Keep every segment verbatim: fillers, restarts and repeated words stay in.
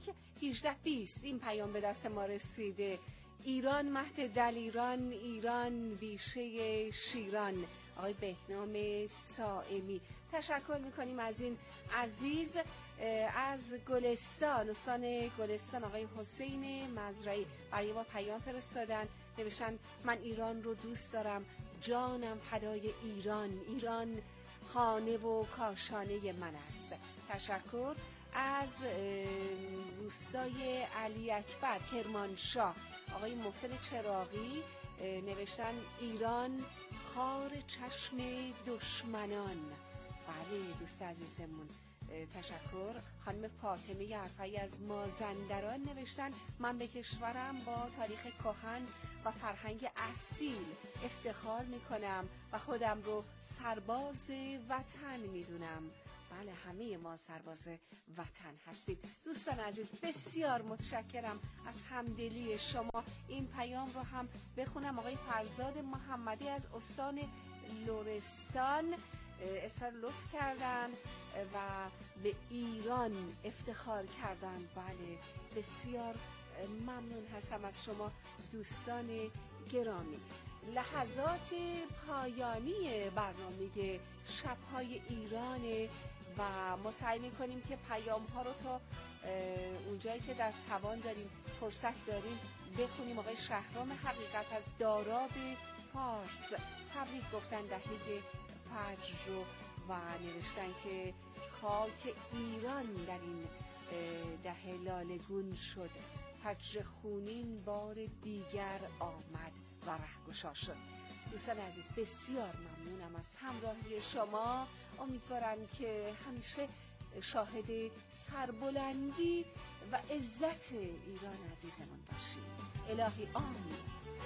که هجده بیست این پیام به دست ما رسیده. ایران مهد دلیران، ایران بیشه شیران. آقای بهنام صائمی، تشکر میکنیم از این عزیز. از گلستان، استان گلستان آقای حسین مزرعی برای ما پیام فرستادن، نوشتن من ایران رو دوست دارم، جانم فدای ایران، ایران خانه و کاشانه من است. تشکر. از روستای علی اکبر کرمانشاه آقای محسن چراغی نوشتن ایران خار چشم دشمنان. بله دوست عزیزمون، تشکر. خانم فاطمه عرفایی از مازندران نوشتن من به کشورم با تاریخ کهن و فرهنگ اصیل افتخار میکنم و خودم رو سرباز وطن میدونم. بله همه ما سرباز وطن هستید. دوستان عزیز بسیار متشکرم از همدلی شما. این پیام رو هم بخونم. آقای فرزاد محمدی از استان لرستان اصرار لطف کردن و به ایران افتخار کردن. بله بسیار ممنون هستم از شما دوستان گرامی. لحظات پایانی برنامه شب‌های ایران و ما سعی می‌کنیم که پیام‌ها رو تا اونجایی که در توان داریم فرصت داریم بخونیم. آقای شهرام حقیقت از داراب فارس تبریک گفتن دهه فجر رو و نوشتن که خاک ایران در این دهه لالگون شد، فجر خونین بار دیگر آمد و رهگشا شد. دوستان عزیز بسیار ممنونم از همراهی شما. امیدوارم که همیشه شاهد سربلندی و عزت ایران عزیزمون باشید. الهی آمین.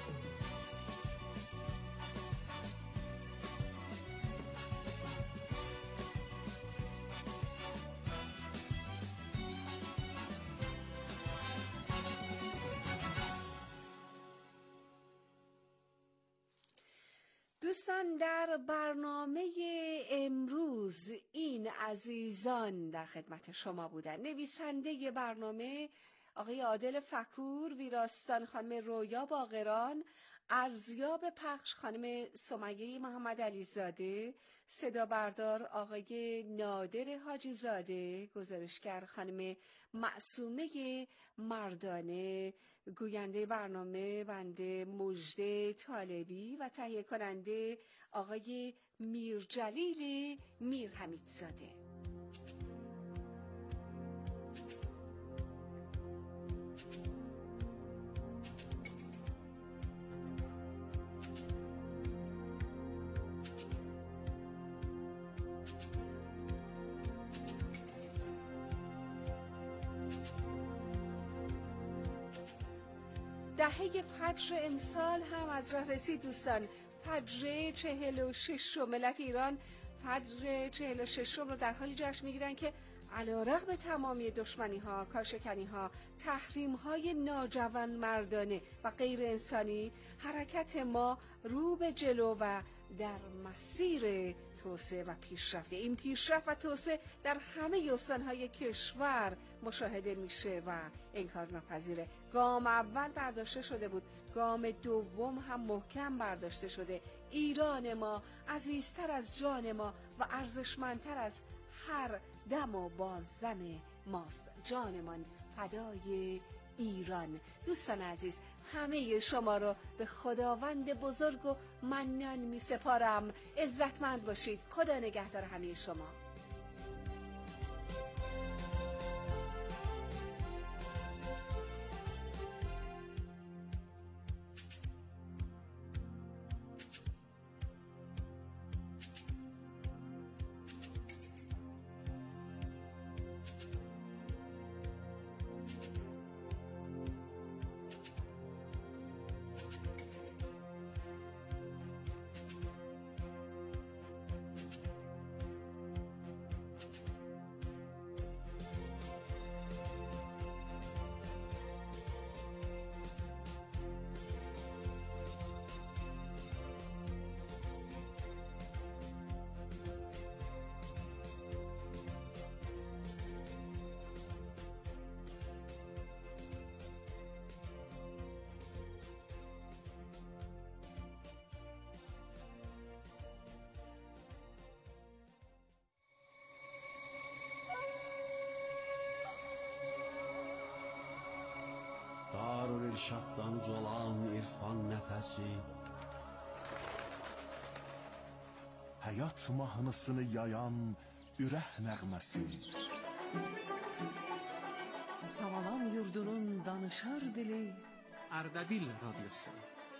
دوستان در برنامه امروز این عزیزان در خدمت شما بودن: نویسنده برنامه آقای عادل فکور، ویراستان خانم رویا باقران، ارزیاب پخش خانم سمیه محمد علیزاده، صدا بردار آقای نادر حاجی زاده، گزارشگر خانم معصومه مردانه، گوینده برنامه بنده مژده طالبی و تهیه کننده آقای میرجلیل میرحمیدزاده. دهه فجر امسال هم از راه رسید دوستان. فجر چهل و شش ملت ایران فجر چهل و شش رو در حالی جشن میگیرن که علیرغم تمامی دشمنی ها، کارشکنی ها، تحریم های ناجوانمردانه و غیر انسانی، حرکت ما رو به جلو و در مسیر توسعه و پیشرفت. این پیشرفت و توسعه در همه استان‌های کشور مشاهده میشه و انکار ناپذیره. گام اول برداشته شده بود، گام دوم هم محکم برداشته شده. ایران ما عزیزتر از جان ما و ارزشمندتر از هر دم و بازدم ماست. جانمان فدای ایران. دوستان عزیز همه شما رو به خداوند بزرگ و منان می سپارم. عزتمند باشید. خدا نگهدار همه شما. Aparır irşaddan ucalan irfan nəfəsi. Həyat mahnısını yayan ürək nəğməsi. Savalan yurdunun danışar dili Ardabil Radyosu.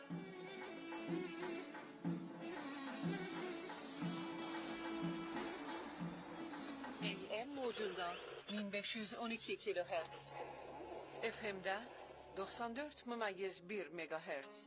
ای ام موجunda bin beş yüz on iki kilohertz. F M'de doksan dört mümeyiz bir megahertz.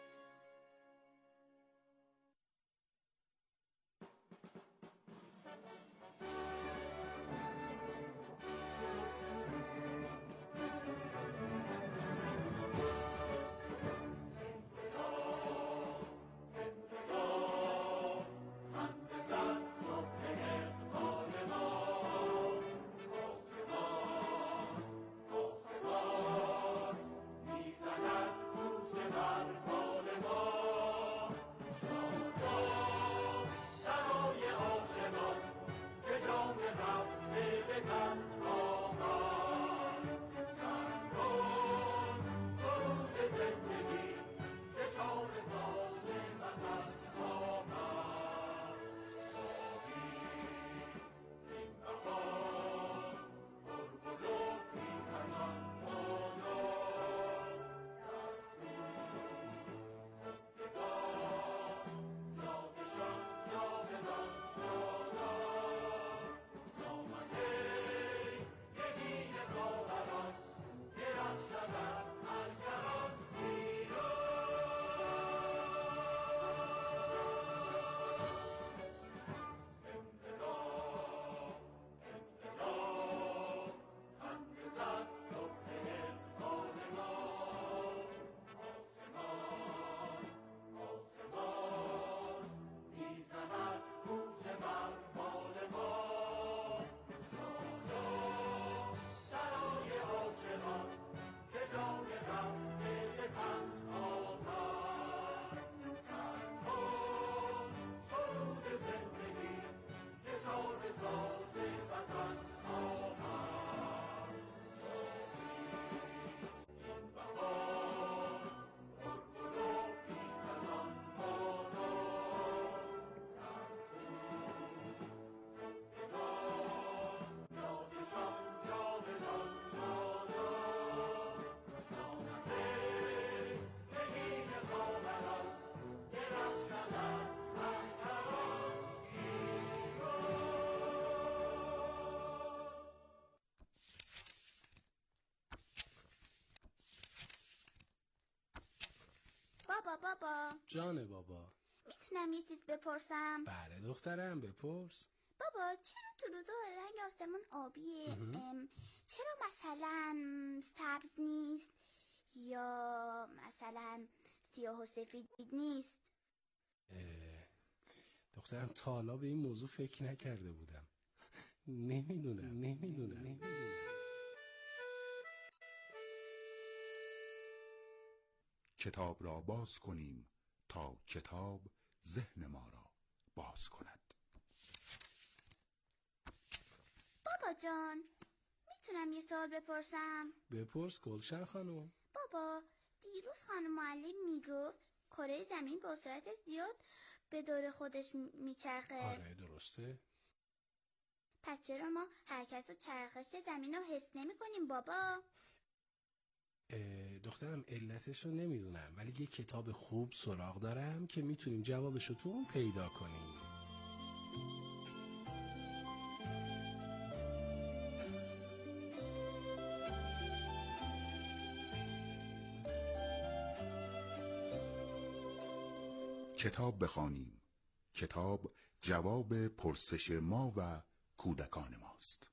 بابا بابا جان بابا، میتونم یه چیز بپرسم؟ بله دخترم بپرس. بابا چرا تو روزا رنگ آسمون آبیه؟ ام، چرا مثلا سبز نیست یا مثلا سیاه و سفید نیست؟ دخترم تا حالا به این موضوع فکر نکرده بودم. نمیدونم نمیدونم نمیدونم کتاب را باز کنیم تا کتاب ذهن ما را باز کند. بابا جان میتونم یه سوال بپرسم؟ بپرس گلشن خانم. بابا دیروز خانم معلم میگفت کره زمین با سرعت زیاد به دور خودش میچرخه. آره درسته. پس چرا ما حرکت و چرخش زمین رو حس نمی کنیم بابا؟ دخترم علتش رو نمیدونم، ولی یه کتاب خوب سراغ دارم که میتونیم جوابش رو تو اون پیدا کنیم. کتاب بخوانیم. کتاب جواب پرسش ما و کودکان ماست.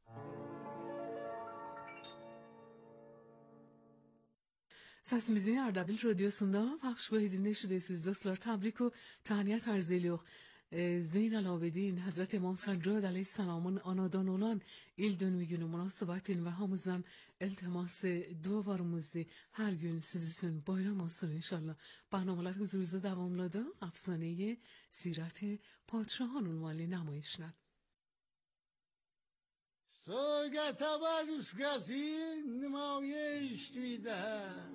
Sesimizi Ardabil Radyosu'nda paylaşmayı dinleşiyorsunuz dostlar. Tebrik و تهنیت عرض ediyor. زین العابدین حضرت امام سجاد علیه السلام آنادان olan il dönümü günü münasibetin ve hamızdan iltimas dua varımızı her gün siz için bayram olsun inşallah. برنامه‌lar huzurunuzda devamladı. Efsane Sirat Padişahان عنوان نمایشنامه. سوگت آبادیس کسی نمایش میدهد.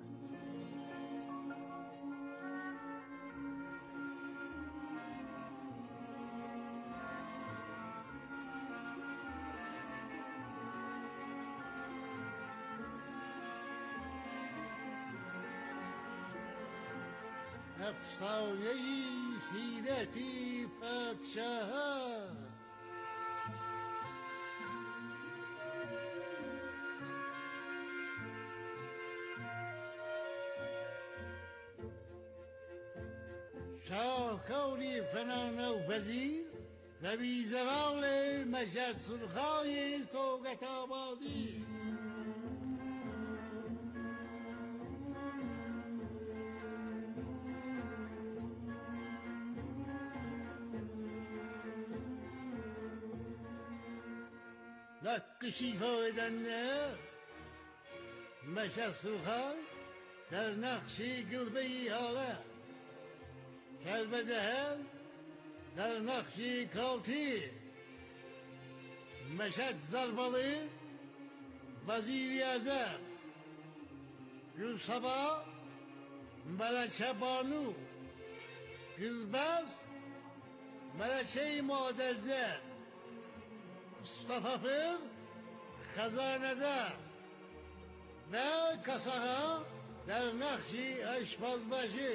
افسانه سیرتی پادشاه شاهکاری فنانه و پذیر و بی زوال مشهد سرخای سوگت آبادی. نقشی فایدنده مشهد سرخای در نقشی گلبهی حاله کلبدهل در نقشی کالتی مشهد زربالی وزیر اعظم گل sabah ملکه بانو کزبز ملکه مادرزن مصطفی خزانه‌دار و کاساها در نقشی آشپزباشی.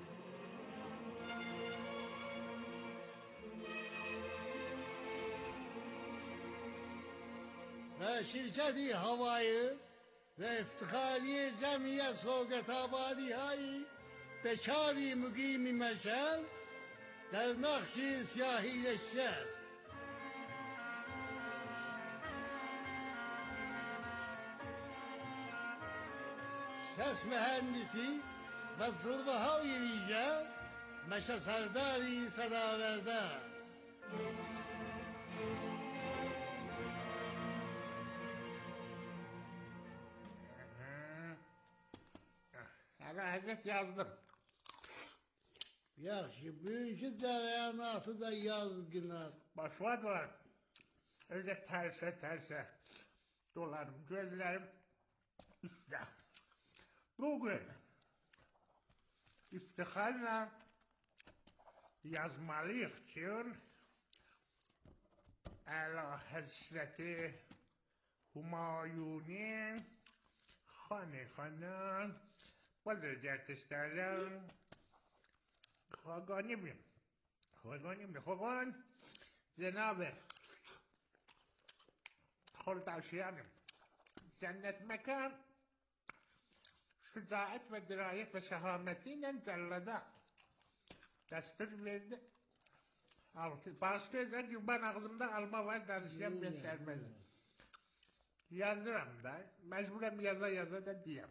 و شرکتی هوایی و افتخاری جمعیت سوگت آبادی هایی بچاری مقیم مشهد در نقش سیاهی شهر. سس مهندسی و ظلمه های ویژه مشهد سرداری صداورده. Hazret yazdım. Yaxşı, bugünkü cərəyanatı da yazgınar. Başladılar. Öyle terse terse dolarım, gözlerim üstte. Bugün iftiharla yazmalıyıq ki, Əla Həzrəti Humayuni Xanəxanın بزرگترین خاگانی بیم خاگانی بیم خاگان جناب خلداشیانım cennet mekan şücaat ve dirayet ve şehametiyle cellada destur verdi. Altı, başka özel gibi ben ağzımda alma var darışıyan bir sermedi. Yazırım da mecburen yaza yaza da diyem.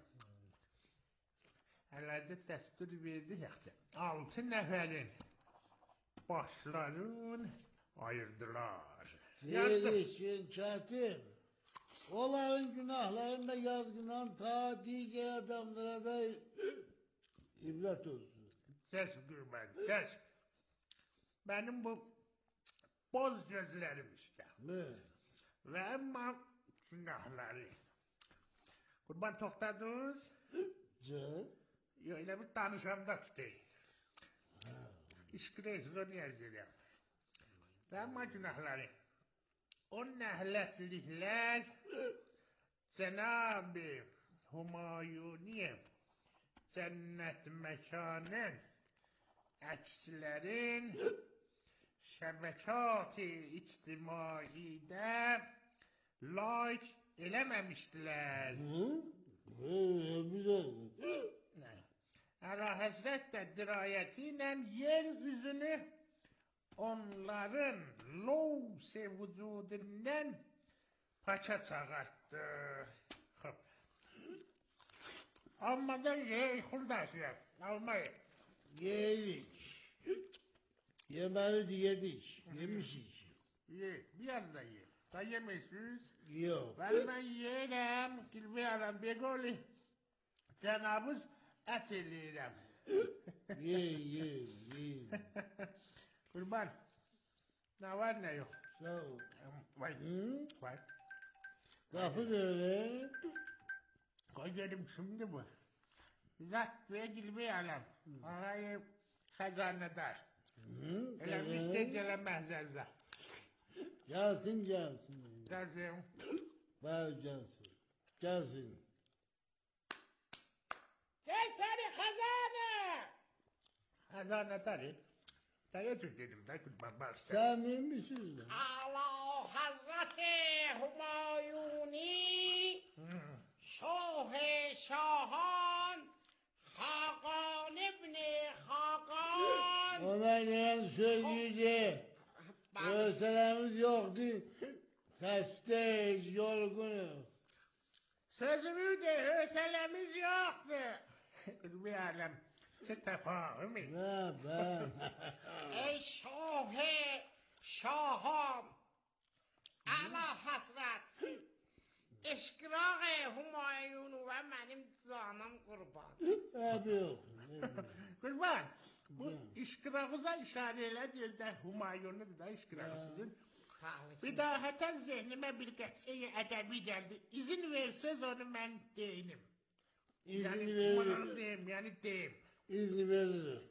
Əlacət dəstur verdi yaxşı. Altı nəfərin başlarını ayırdılar. Yedişin çətim. Onların günahlarını da yazgınan ta diğer adamlara da ibret olsun. Ses gürben, ses. Benim bu boz gözlerim işte. Ne? Ve ama günahları. Kurban toxtadınız. Can? Öyle bir danışanda tutayım. İşkreşlonu yazıyorum. Ve ama günahları. O nehletlikler Cenab-ı Humayuni cennet mekanın əkslərin şəbəkat-ı ictimaidə laik eləməmişdilər. Hı? Hı, güzel. Əla Həzrət də dirayəti ilə yer üzünü onların lovse vücudindən paça çağartdı. Xop. Almadan ye, xuldaşıya, almayın. Yedik. Yemeli yedik. Yemişik. Ye, biraz da ye. Da yemişsiniz. Yok. Ben ben yerim, gülmeyelim, begoli. Cenabız et eləyirəm. Ye, ye, ye. Kurban, ne var ne yok? Sağ ol. Vay, Hı? vay. Kapı böyle. Koy dedim şimdi bu. Zat ve gilmeyelim. Ağayı hazanedar. Öyle isteyeceğim zat. Gelsin gelsin. Gelsin. Ver gelsin. Gelsin. Gel seni hazane. Hazanedarı. Dayıcık dedim da kurban başta. Sen misiniz? Allah Hazreti Humayuni Şah Şahan Hakan İbni Hakan. Ona gelen sözüydü. Ölselerimiz yoktu. Hasteyiz, yorgunuz. Sözümü de ölselemiz yoktu. Bir alem. Tefahümü. Ne ben? Ey Şah Şahan Allah Hazret İşkiraq Humayunu ve benim canım kurban. Ne yok. Kurban. Bu işkirağıza işareyle değil de Humayun'u da işkirağısıdır. Bir daha hatta zihnime bir geçeyi edebi geldi. İzin verseniz onu ben değilim. İzin yani, veririm. Deyim, yani deyim. İzni veririm.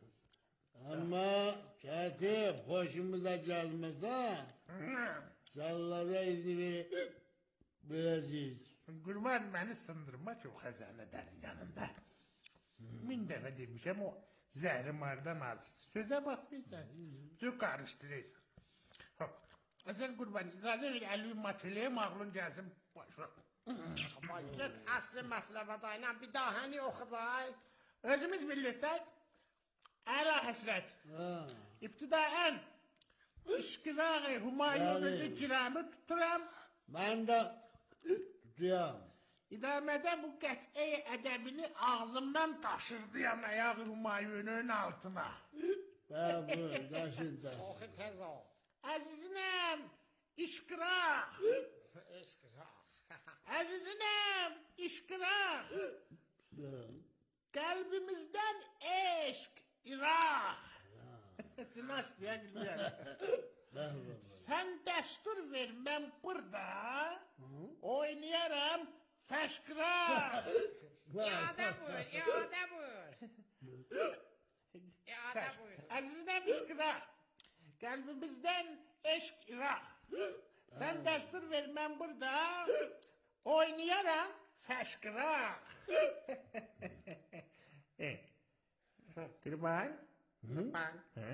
Ama katip hoşumuza gelmez ha. Sallada izni verip vereceğiz. Kurban beni sındırma çok hazanedarın yanında. Min defa demişim o zehrim ardan az. Söze bakmıyorsan. Çok karıştırıyorsun. Sen kurban icazə ver elvi maçılığı mağlun gəlsin başa. Git aslı mətləbə dayla bir dahəni oxuday. Özümüz birlikte Əla Həsrət. İbtidaən İşkizağı Humayun'u kiramı tuturam. Ben de tutuyorum. İdamədə bu qəti ədəbini ağzımdan taşırdıyam ayağı Humayun'un altına. Ben bu yaşında. Oxu tez ol. Əzizinem İşkiraq. İşkiraq. Əzizinem İşkiraq. Kalbimizden eşk, İraq. Nasıl ya gülüyor. Sen destur ver, ben burada oynayaram feşkiraq. İade buyur, iade buyur. İade buyur. Azizine feşkiraq. Kalbimizden eşk, İraq. Sen destur ver, ben burada oynayaram feşkiraq. Kurban? Kurban.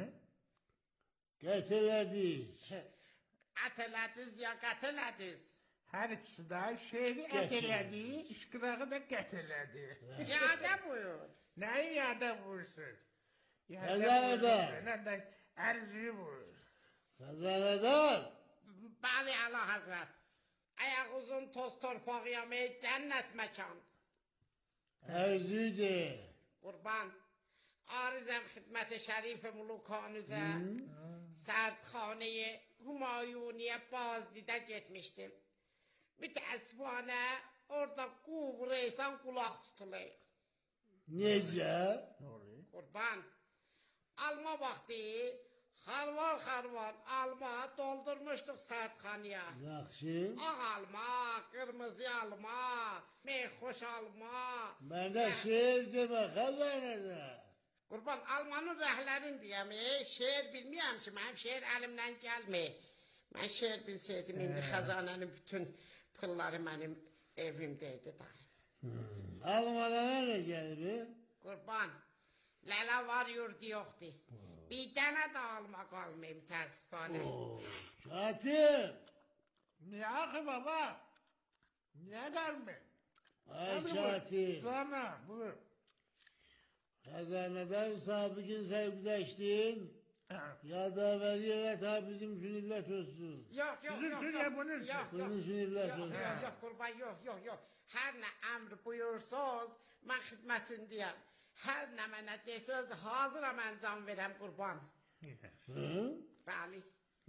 Getirediz. Ətələdiz ya qətələdiz. Her ikisi de şehri eteledi, işkirağı da geteledi. İade buyur. Ne iade buyursun? Kazanedar. Ne de erzüyü buyur. Kazanedar. Bəli, Əla Həzrət. Ayak uzun toz torpaq yemeği cennet mekan. Erzüde. Kurban. Arizem hizmet-i şerif-i mulukanüze Serdkhane-i Humayuniye Bazli'de gitmiştim. Müteessifane orada kuvresan kulak tutuluyor. Nece? Kurban. Alma vakti harvar harvar alma doldurmuştuk Serdkhane'ye. Yakşı. Ağ alma, kırmızı alma, meyhoş alma. Ben de şiir deme kazanedar. Kurban almanın rəhlərin deyəm, e, şeir bilməyəm ki, mənim şeir əlimdən gəlmir. Mən şeir bilsəydim, indi xəzanənin bütün pulları mənim evimdəydi da. Hmm. Almadana ne geldi? Kurban, lələ var, yurdu yoxdur. Bir dənə də alma qalmayım, təəssüfanə. Katip. Niye akı baba? Niye gelme? Ay katip. Sana buyur. Kazanedar sabikin sevgileştin. Ya da veliyet ha bizim sünnet olsun. Yox, yox, Sizin yox, üçün yox, ya bunun yox, üçün. yox, Bunun sünnet yox, olsun. yox, yox, kurban, yox, yox, yox. Hər nə əmr buyursuz, mən xidmətindəyəm. Hər nə mənə desöz, hazıram əncam verəm, kurban. Hı? Bəli.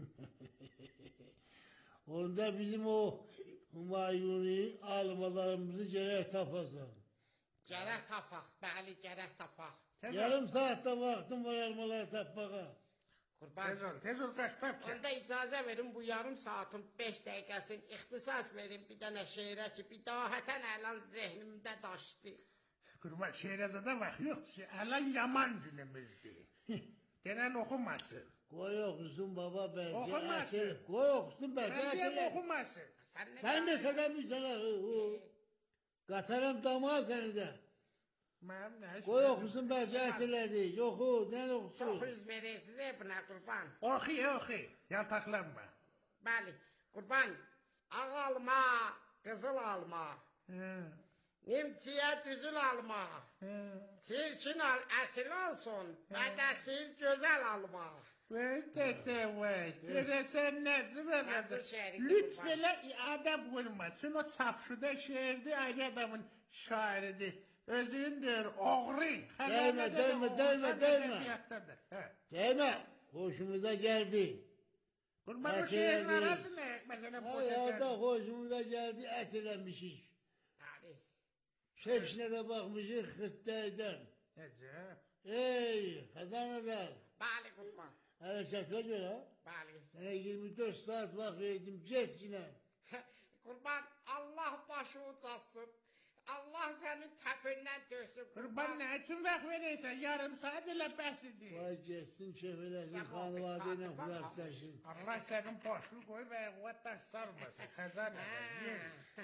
Onda bizim o Humayuni almalarımızı gerek tapasan. Gərək tapaq, bəli, gərək tapaq. Yarım saatte vaktim var almaları tapmaya. Kurban. Tez ol, tez ol, kaç tapça. Onda icazə verin bu yarım saatin beş dəqiqəsini ixtisas verin bir dənə şeirə ki, bir daha hətən əlan zehnimdə daşdı. Kurban, şehrazada vaxt yoxdur. Əlan yaman günümüzdür. Denən oxumasın. Qoy oxusun baba bəlkə. Oxumasın. Qoy oxusun bəlkə. Mən deyəm oxumasın. Sən də sədəmirsən axı. Qatarım damağı səni də. Mənim nə işim? Qoy oxusun bəlkə ətələdik. Oxu, dən oxusun. Çox üz verirsiniz buna qurban. Oxu, oxu. Yaltaqlanma. Bəli, qurban. Ağ alma, qızıl alma. Nimçiyə düzül alma. Çirkin al, əsil olsun. Bədəsil gözəl alma. Vay tete vay. Görəsən nəzir elədir. Lütf elə iade buyurmasın. O çapşuda şeirdi, ayrı adamın şairidir. Özündür, oğri. Değme, değme, değme, değme. Değme, hoşumuza geldi. Kurban o şeirin arası ne? Mesela hayata hoşumuza geldi, etilenmişiz. Şefşine de bakmışız hıttaydan. Necə? Ey, Hazan Adal. Bəli, qurban. Hələ şəklə görə, Bəli. sənə yirmi dörd saat vaxt verdim, getsinə. Qurban, Allah başı ucasın. Allah sənin təpindən dörsün. Qurban, nə üçün vaxt verirsən? Yarım saat elə bəsidir. Vay getsin, şef eləsin, xanıvadə ilə xülaslaşsın. Allah sənin başını qoy və quvvat daş sarmasın. Xəzan edin.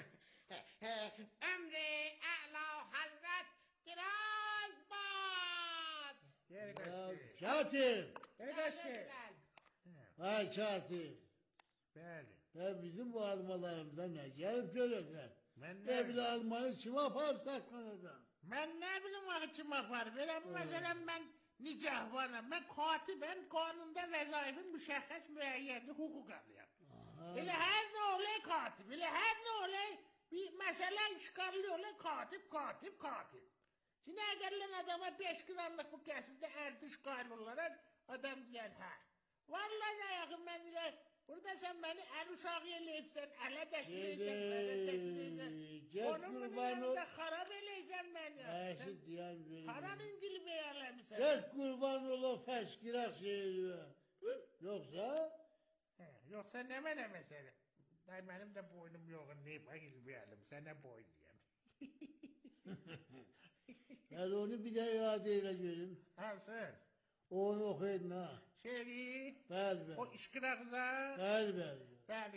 Ömrü əla həzrət diraz bad. Katip. Qardaşım. Vay katip. Bəli. Və bizim bu almalarımıza nə gəlib görəcək? Mən nə bilə almanı kim apar satxanadan? Mən nə bilim axı kim apar? Verəm, məsələn, mən nicahvanam, mən katibəm, qanunda vəzaifim müşəxəs müəyyənli hüquq alıyam. Elə hər nə olay katib, elə hər nə olay bir məsələ işgalli olay katib, katib, katib. Şimdi əgərlən adama beş granlıq bu kəsizdə ərdiş qaynurlar, adam deyər, hə. Vallahi ayağım mən elə, burada sən məni əl uşağı eləyibsən, ələ dəşləyirsən, ələ dəşləyirsən. Onun yanında xarab eləysən məni. Əşit deyən verir. Haran İngil bey eləmisən. Get qurban ola fəşkiraq şeiri. Yoxsa? Yoxsa nə mənə məsələ? Day mənim də boynum yoxun, neyib əqilməyəlim, sənə boynuyam. Gəl onu bir də iade elə görüm. Hansı? Onu oxuyun ha. Şeiri? Bəli, bəli. O işqiraqza? Bəli, bəli. Bəli.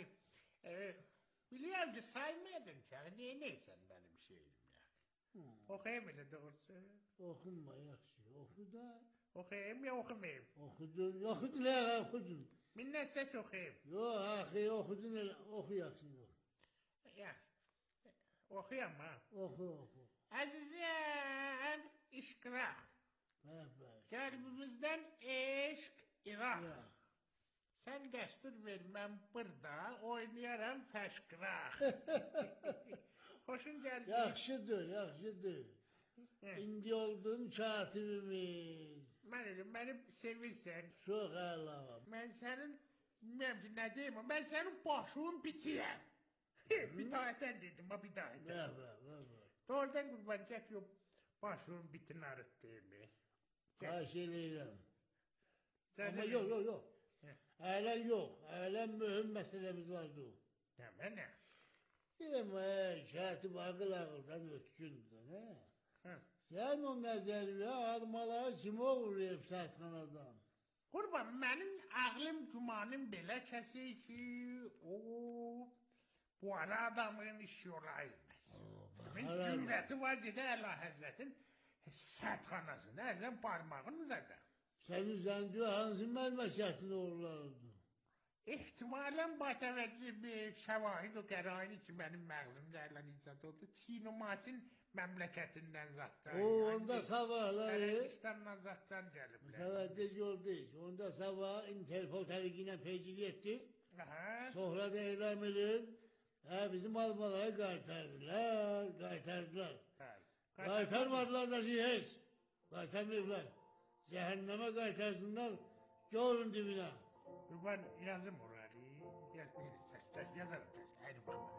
Biliyəm ki, saymayacam ki, niyə neysən mənim şeirim ya? Oxuyayım elə doğrusu. Oxunma, yaxşı, oxu da. Oxuyayım ya oxumayayım? Oxudun, oxudun, nə oxudun? Minnət çək oxuyayım. Yox, axı, oxudun, oxu yaxşı. Yaxşı. Oxuyam ha? Oxu, oxu. Əzizəm, işqiraq. Qəlbimizdən eşq, iraq. Sən dəstur ver, mən burada oynayaram fəşqiraq. Xoşun gəldi. Yaxşıdır, yaxşıdır. İndi oldun katibimiz. Mən ölüm, məni sevirsən. Çox əla. Mən sənin, bilməyəm ki, nə deyim, mən sənin başın bitiyəm. Bidayətən dedim, ha bidayətən. Bəh, bəh, bəh. Doğrudan qurban get yox, başın bitin arıq deyimi. Xahiş eləyirəm. Amma yox, yox, yox. Hələ yox, hələ mühüm məsələmiz vardı o. Nə, mənə? Deyirəm, katib ağıl ağıldan ötkündür, nə? Sən o nəzəriyə armaları kimi uğrayıb satxanadan? Qurban, mənim ağlım, gümanım belə kəsir ki, o, bu ara adamın işi olayım. Kimin cümləti var gedə Əla Həzrətin sətxanasına, əzəm parmağın üzədə. Sən üzəndə hansı məlməkəsini uğurlardı? İhtimalən batəvəccü bir şəvahid o qərayini ki, mənim məğzimdə ələn icad oldu, Çin-Maçin məmləkətindən zatdan. O, onda sabahları... Ərəbistandan zatdan gəliblər. Mütəvəccüc yol deyil. Onda sabah Interpol təriki ilə peycili etdik. Sonra da eyləm edir. Hə, bizim almaları qaytardılar, qaytardılar. Qaytarmadılar da ki, heç. Qaytarmayıblar. Cəhənnəmə qaytarsınlar, görün dibinə. Ben yazım orayı. Yazarım. Haydi bakma.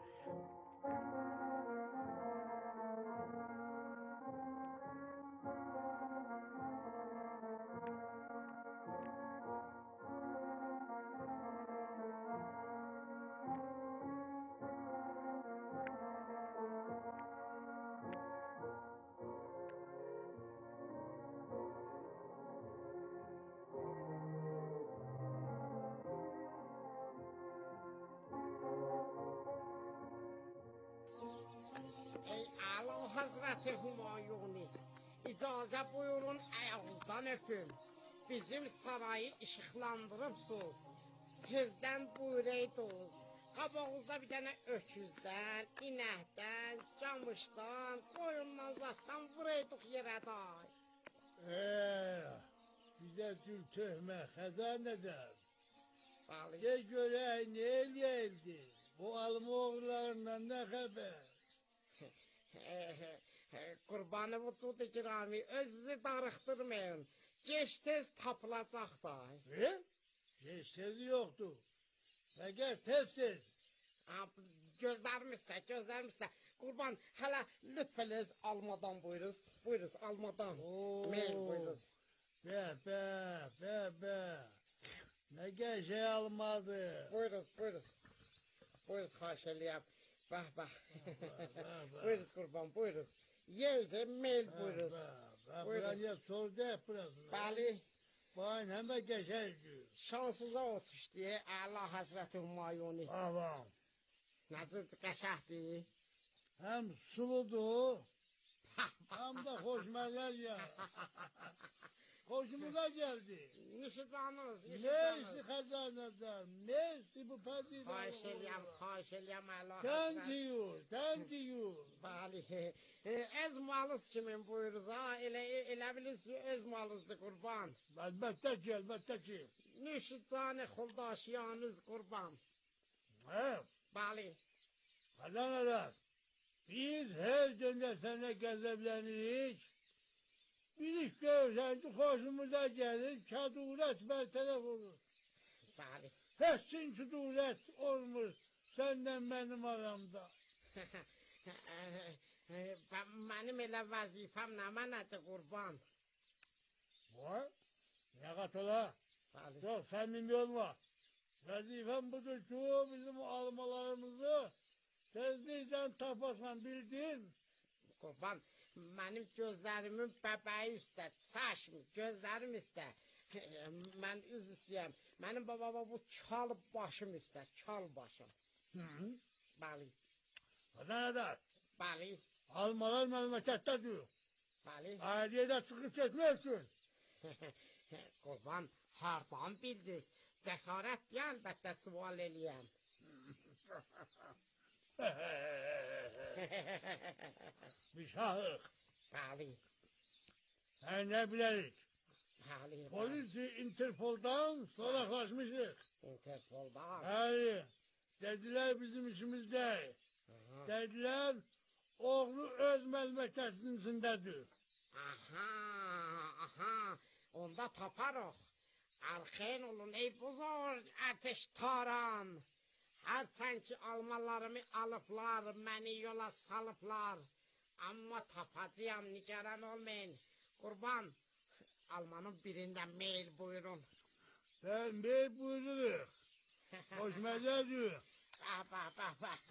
Hazreti Humayuni, icazə buyurun ayağınızdan öpün. Bizim sarayı işıqlandırıbsınız. Tezdən buyuraydınız. Qabağınızda bir dənə öküzdən, inəkdən, camışdan, qoyundan, zatdan vuraydıq yerə day. Eee, bizə tüm töhmə xəzanədən. Bəli. De görək, nə eləyəldi? Bu alma oğullarından nə xəbər? Qurbanı vücudu kirami, özünüzü darıxdırmayın. Geç tez tapılacaq da. E? Geç tezi yoxdur. Fəqət tez-tez. Gözlərim istə, gözlərim istə. Qurban, hələ lütfəliz almadan buyuruz. Buyuruz, almadan. Meyl buyuruz. Bə, bə, bə, bə. Nə qəşəy almadı. Buyuruz, buyuruz. Buyuruz, xahiş eləyəm. Bəh, bəh. Buyuruz, qurban, buyuruz. Yeyəcə, meyl buyuruz. Bəh, buraya sordu hep burasını. Bəli. Bayın həmə qəşəkdir. Şansıza otuş deyə, Əla Həzrəti Humayuni. Avam. Nəzirdir, qəşəkdir. Həm suludur, həm də xoşmələr ya. Xoşumuza gəldi. Nişidanız, nişidanız. Mersi xəzanədən, mersi bu pədidə. Xahiş eləyəm, xahiş eləyəm, Əla Həzrət. Thank you, thank you. Bəli, öz malız kimin buyuruz ha, elə, elə bilirsiniz ki, öz malızdır qurban. Əlbəttə ki, əlbəttə ki. Nişidanı xuldaşiyanız qurban. Hə? Bəli. Xəzanələr, biz hər gündə sənə qəzəblənirik. Bir iş görürsən ki, xoşumuza gəlir, kədurət bərtərəf olur. Bəli. Həssin kədurət olmur səndən mənim aramda. Mənim elə vəzifəm nə mənədir qurban? Vay, nə qat ola? Çox səmimi olma. Vəzifəm budur ki, bizim almalarımızı tezliklə tapasan, bildin? Qurban, mənim gözlərimin bəbəyi üstə, çaşm, gözlərim üstə. Mən üz istəyəm. Mənim babama bu çal başım üstə, çal başım. Bəli. Xəzanədar. Bəli. Almalar məmləkətdədir. Bəli. Ailiyədə çıxıb getmək üçün. Qurban, hardan bildiniz? Cəsarət deyə əlbəttə sual eləyəm. Biz şahıq. Bəli. Hə, nə bilərik? Bəli. Polisi Interpoldan soraqlaşmışıq. Interpoldan? Bəli. Dedilər bizim işimizdəyik. Dedilər, oğlu öz məmləkətinin içindədir. Aha, aha. Onda taparıq. Arxeyn olun ey buzurg ateş taran. Hərçən ki almalarımı alıblar, məni yola salıblar. Amma tapacağım, nigaran olmayın. Qurban, almanın birindən meyl buyurun. Sən meyl buyururuq. Hoşməzədir. Bax, bax, bax, bax.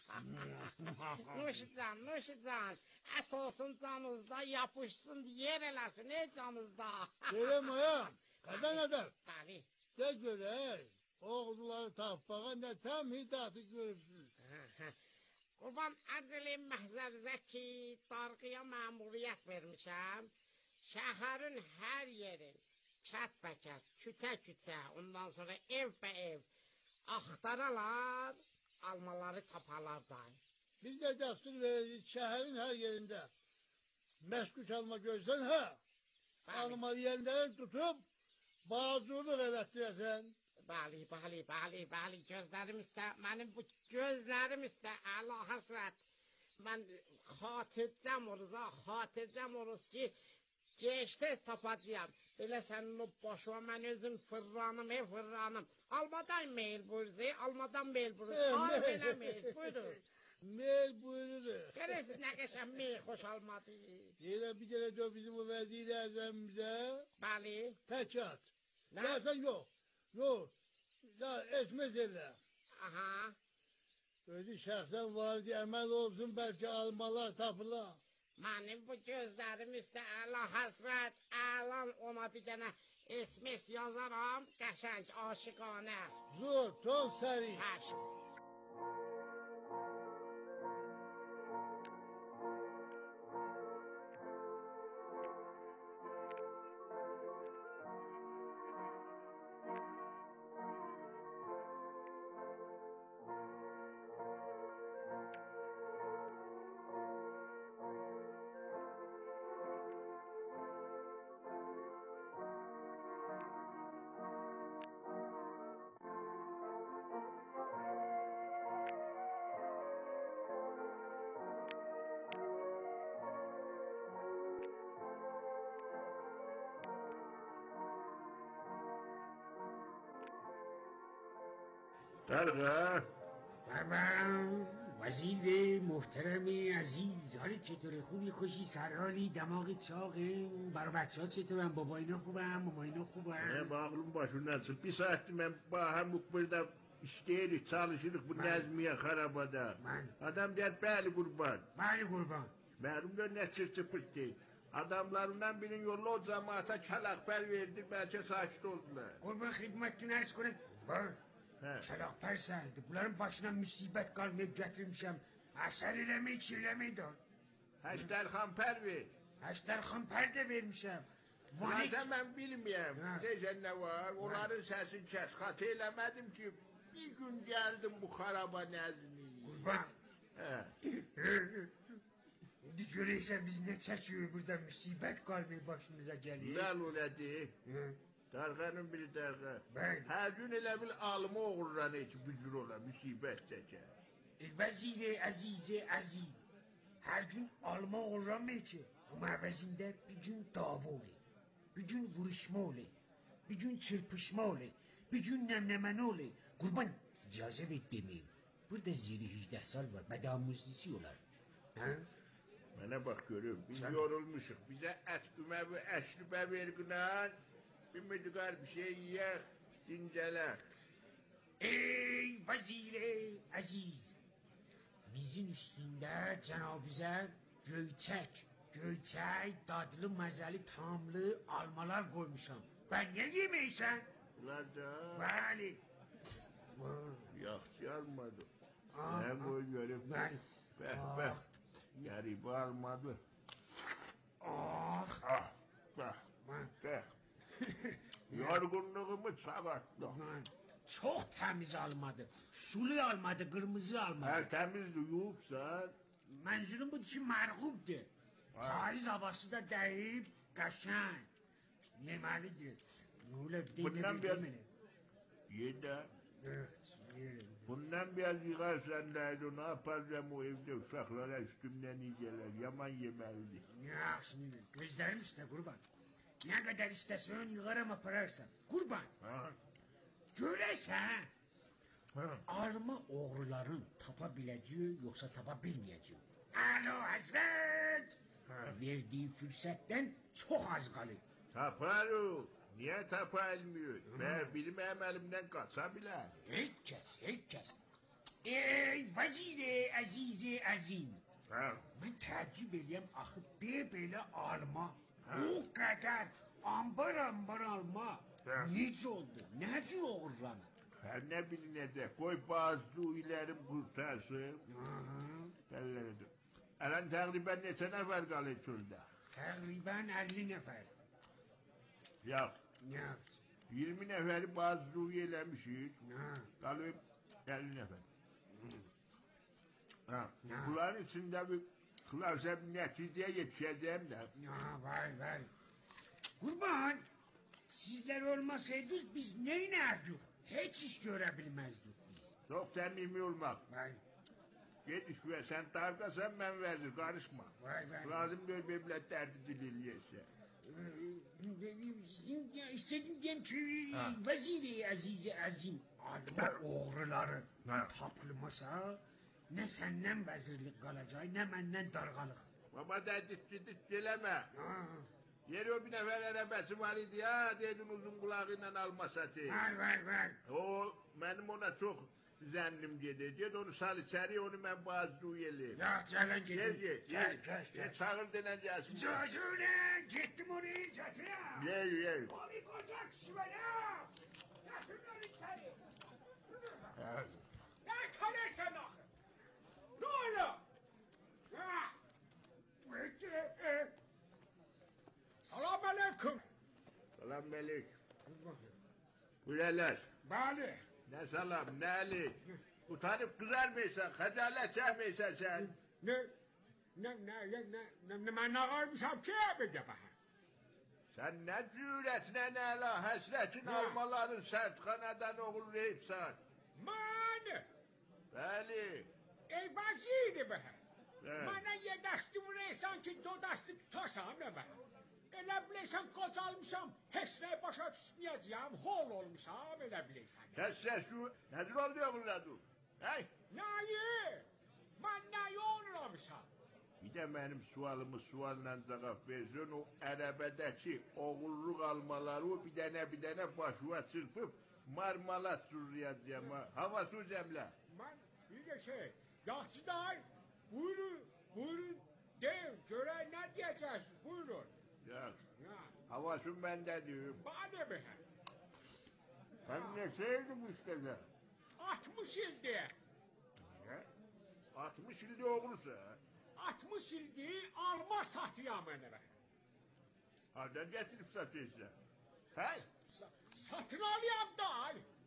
Nuşcan, nuşcan. Ət olsun canınızda, yapışsın, yer eləsin, ey canınızda. Deyəm ayam, Xəzanədar. Bəli. De görək, oğluları tapmağa nə təm hidatı görürsünüz. Qurban, ərz eləyim məhzərizə ki, darqıya məmuriyyət vermişəm. Şəhərin hər yerin, kət-bəkət, küçə-küçə, ondan sonra ev-bə-ev axtaralar, almaları tapalar da. Biz də dəstur veririk şəhərin hər yerində. Məşkuk alma gözdən, hə? Alma yiyənlərin tutub, bağcılık elətdirəsən. Bəli, bəli, bəli, bəli, gözlərim istə, mənim bu gözlərim istə, Əla Həzrət. Mən xatircəm oluruz, ha, xatircəm oluruz ki, geçtez tapacağım. Belə sənin o başıma mən özüm fırranım, ey fırranım. Almadan meyil buyuruz, ey, almadan meyil buyuruz. Al eləməyiz, buyurun. Meyil buyururuq. Görəsiz nə qəşən meyil xoş almadı. Elə bir dənə də bizim o vəzir-i əzəmimizə. Bəli. Tək at. Gəlsən yox. Yox. Ya esmez elə. Aha. Özü şəxsən vardı, əməl olsun, bəlkə almalar tapılar. Mənim bu gözlərim üstə Əla Həzrət, əlan ona bir dənə esmes yazaram, qəşəng, aşıqanə. Zor, çox səri. Həşm. درگاه بابا وزیر محترم عزیز، حالت چطوره؟ خوبی خوشی سرحالی دماغت چاقه؟ برای بچه ها چطورن؟ بابا اینا خوبن؟ ماما اینا خوبن؟ Ne bağlım başındasın. Bir saattir ben bahamuk burada işleyerek çalışırıq bu Nezmiye harabada. Adam der bəli qurban. Bəli qurban. Mərum da nə çır-çıpırt deyil. Adamlarından birinin yolu o cemaata çalakper verdi, belki sakit oldular. Qurban xidmətini ərz qırın. Bak, çalakper sərdi. Bunların başına müsibət qalmayıb gətirmişəm. Əsər eləmək ki, eləmək də. Həşdər xampər ver. Həşdər xampər də vermişəm. Zaten mən bilməyəm. Necə nə var? Onların səsini kəs. Xatı eləmədim ki, bir gün gəldim bu xaraba Nəzmi. Qurban. İndi görəysən biz nə çəkiyor burada, müsibət qalmayıb başımıza gəlir. Bəl o nədir? Darğanın biri darğa. Hər gün elə bil alımı oğurlanır ki, bücür ola, müsibət çəkər. Vəzir-i əziz-i əzim. Hər gün alma oğurlanmıyor ki. Ama əvəzində bir gün dava olur. Bir gün vuruşma olur. Bir gün çırpışma olur. Bir gün nəmləməni olur. Qurban, icazə ver demeyim. Burada ziri hicdə sal var. Bədamuzlisi olar. Ha? Mənə bax görüm, biz yorulmuşuq. Bizə ət qümə və əşlübə verqinən, bir müdüqar bir şey yiyək, dincələk. Ey vazir-i əziz! Bizim üstündə cənab-ı göyçək, göyçək, dadlı, məzəli, tamlı almalar qoymuşam. Ben niye yemeysen? Bunlar da... Bəli. Yaxşı almadı. Nə qoy görüm. Bəh, bəh. Qəribə almadı. Ah. Ah, bəh, bəh. Yorgunluğumu sağartdı. Çox təmiz almadı. Sulu almadı, qırmızı almadı. Hər təmizdir, yuyubsan. Mənzurum budur ki, mərğubdur. Payız havası da dəyib, qəşən. Yeməlidir. Bundan biraz... Ye də. Bundan biraz yığarsan dəydi, ne yapacağım o evde uşaqlara üstümdən iyi gələr, yaman yeməlidir. Yaxşı, gözlərim üstə, qurban. Nə qədər istəsən, yığaram apararsan. Qurban, görəsən, alma oğruların tapa biləcəyi, yoxsa tapa bilməyəcəyi. Alo, həzrət! Verdiği fürsətdən çox az qalır. Taparıq. Niye tapa elmiyor? Ben benim emelimden kaça bile. Heç kəs, heç kəs. Ey vazir-i əziz-i əzim. Mən təəccüb eləyəm, axı belə alma, o qədər ambar ambar alma. Necə oldu? Nə cür oğurlanır? Her ne bilinecek, koy bazı ilerim kurtarsın. Ələn təqribən neçə nəfər qalır çöldə? Təqribən əlli nəfər. Yox. Yox. iyirmi nəfəri bazı ruhi eləmişik. Qalıb əlli nəfər. Bunların içində bir xülasə bir nəticəyə yetişəcəyim də. Var, var. Qurban, sizlər olmasaydınız biz neynərdik? Heç iş görə bilməzdik biz. Çox səmimi olmaq. Ged iş və sən tarqasan, mən vəzir, qarışma. Lazım gör beblə dərdi dil eləyəsə. İstedim diyeyim ki vazir-i əziz-i əzim alma oğruları tapılmasa ne senden vəzirlik qalacaq, ne məndən darğalıq. Baba da dit-dit eləmə. Yeri o bir nəfər ərəbəsi var idi ya, deydin uzun qulağı ilə almasatı. Var, var, var. O, mənim ona çox zənnim gedəcək, onu sal içəri, onu mən bazı eləyim. Ya, gələn gedim. Gel, gel, gel. Gel, gel. Çağır denən gəlsin. Cözünə, getdim onu gətirəm. Yey, yey. Abi qocaq şivənə. Gətirin onu içəri. Ne kalırsan axı? Ne oğlum? Salam aleyküm. Salam melik. Buyurlar. Bəli. Ne salam, ne alik. Utanıp kızarmaysan, hacalet çəkməysən sen. Ne? Ne, ne, ne, ne, ne, mən nə qalmışam ki, bir də baxa. Sen ne cüretine ne la həsrətin almaların sərtxanadan oğurlayıbsan. Mən? Bəli. Ey vaziri be. Bana ye dastı vuraysan ki do dastı tutasan be. Elə biləysən qocalmışam, heç nəyi başa düşməyəcəyəm, hol olmuşam, elə biləysən. Kəs səsi, nədir oldu oğulladın? Hey? Nəyi? Mən nəyi uğurlamışam? Bir də mənim sualımı sualla cavab versin, o ərəbədəki oğulluq almaları bir dənə bir dənə başıva çırpıb marmalat zürriyəcəyəm ha. Havası cəmlə. Mən bir də şey, yaxçılar, buyurun, buyurun, deyin, görək nə deyəcəksiniz, buyurun. Yox, havası məndədir. Bana ne be? Sən neçə ildir bu işlədə? altmış ildir. Nə? altmış ildir oğlusa? altmış ildir alma satıyam mənə be. Hardan gətirib satıyorsa? Hə? Satın alayım da.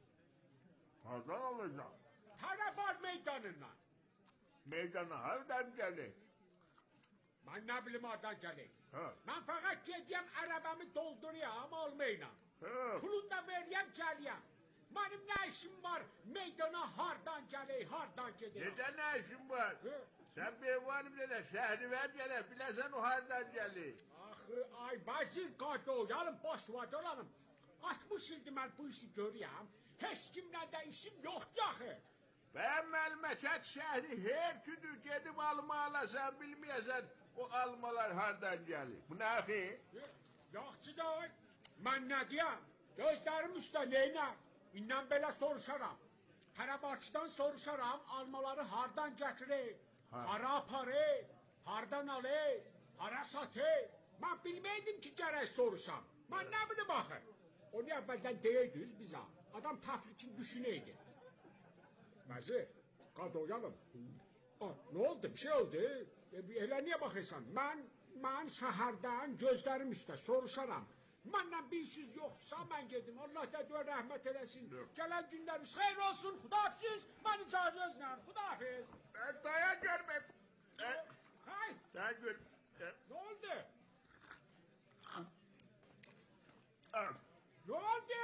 Hardan alacaq? Tələbar meydanından. Meydana hardan gəlir? Mən nə bilim hardan gəlir. Ha. Mən fəqət gediyəm ərəbəmi dolduruyam almayla. Pulunu da veriyəm gəliyəm. Mənim nə işim var meydana hardan gəlir, hardan gedir. Necə nə işin var? Hı? Sən beyvanım dedə, şəhri ver gələ, biləsən o hardan gəlir. Axı, ay bazil qadı olalım, boş vadı olalım. altmış ildir mən bu işi görüyəm. Heç kimlə də işim yoxdur axı. Bəyəm Məlməkət şəhri her küdür gedib alma alasan, bilməyəsən o almalar hardan gəlir. Bu nə axı? Yaxçı da, mən nə deyəm? Gözlərim üstə neynə? İndən belə soruşaram. Tərəbatçıdan soruşaram, almaları hardan gətirir? Ha. Hara aparır? Hardan alır? Hara satır? Mən bilməydim ki, gərək soruşam. Mən nə bilim axı? Onu əvvəldən deyirdiniz bizə. Adam təfrikin düşüneydi. Məzi, qadoyalım. Ne oldu? Bir şey oldu. E, elə niyə baxırsan? Mən, mən səhərdən gözlərim üstə soruşaram. Məndən bir işiniz yoxdursa mən gedim. Allah da dua rəhmət eləsin. Gələn günlərimiz xeyir olsun. Xudahafiz. Mən icazə özləyəm. Xudahafiz. Ben dayan görmem. Hay. Sen gör. Ne oldu? Ne oldu?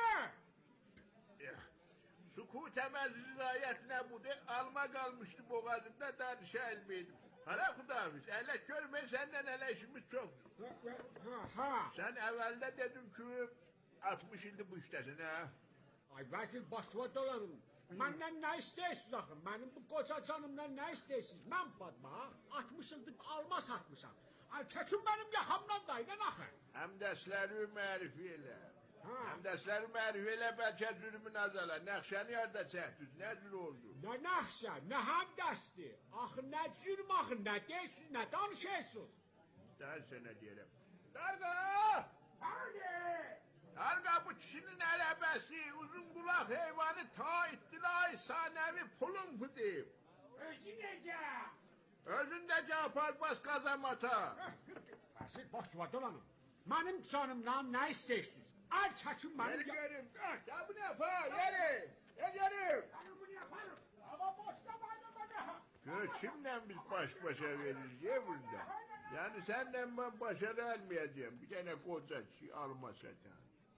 Sukut emezliğin ayetine bu de alma kalmıştı boğazımda danışa elmeydim. Hala Xudahafiz, elə görme senden elə işimiz çoktur. Ha, ha. Sen evvelde dedim ki altmış ildir bu iştesin ha. Ay Vəzir başıva dolanım. Məndən nə istəyirsiniz axı? Mənim bu qoca canımdan nə istəyirsiniz? Mən badmaq altmış ildir alma satmışam. Ay çəkin mənim yaxamdan dayıdan axı. Hem dersleri mərif elə. Hem dersleri mərif elə bəlkə zülmün azala. Nəxşəni yerde çəkdiniz, nə cür oldu? Nə nəxşə, nə həm dəsti. Axı nə cürm axı, nə deyirsiniz, nə danışırsınız? Daha sənə deyirəm. Darqa! Hadi! Darqa bu kişinin ələbəsi, uzun qulaq heyvanı ta ittilai sanevi pulun pıdıyım. Özü necə? Özün də cəpar bas qazamata. Vəzir başıva dolanım. Mənim canımdan nə istəyirsiniz? Al çəkin mənim... Yeri görüm. Ya bu ne yapar? Yeri. Gel yeri. Ben bunu yaparım. Ama boşta bayramada. Gör kimle biz baş başa veririz ya burada. Yani senden ben başarı almayacağım. Bir tane koca şey alma zaten.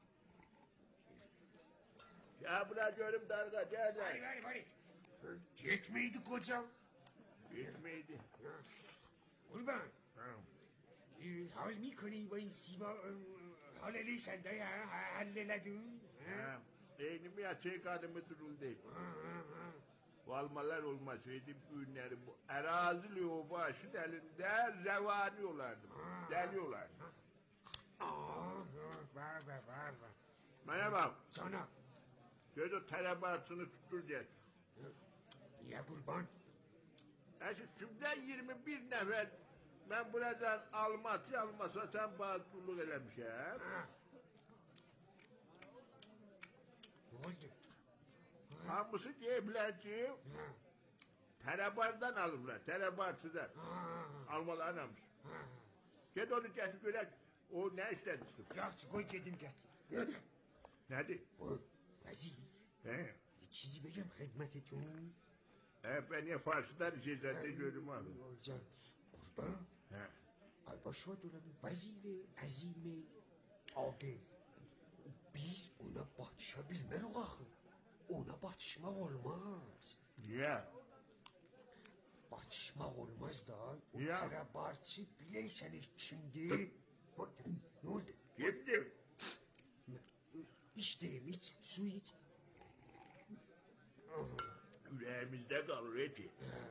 Ya buna görüm Darga gel. Hadi hadi hadi. Gitmeydi kocam. Gitmeydi. Kurban. Ee, hal mi koni ve siva haleli sende ya halleledin. Ha. Beynimi açık kadımı duruldu. Bu almalar olmasaydı günlerim bu Erazili o başın elinde revani olardım. Deli olardım. Var var var var. Bana bak. Sana. Göz o telebatını tutturacak. Niye kurban? Eşit şimdiden yirmi bir nefer ben buradan alması almasa sen bana kulluk eləmişim. Ne oldu? Hamısı deyiblər ki, Tərəbardan alıblar, Tərəbarçıdan. Almaların hamısı. Ged onu gətir görək, o nə işlədir? Yaxçı qoy gedim gətir. Nədir? O, Vəzir. He? Çizi verəm xidmət etun. He, ben ya Farsıdan şeyzədə görüm alım. Olacaq. Qurban. He. Ay başa dolanın, Vəzir-i Əzim-i Aqil. Biz ona batışa bilmərik axı. Ona batışmaq olmaz. Niye? Batışmaq olmaz da. O Ya. Tərəbarçı biləysən kimdir? Bak ne oldu? Kimdi? İç deyim iç. Su iç. Yüreğimizde kalır eti.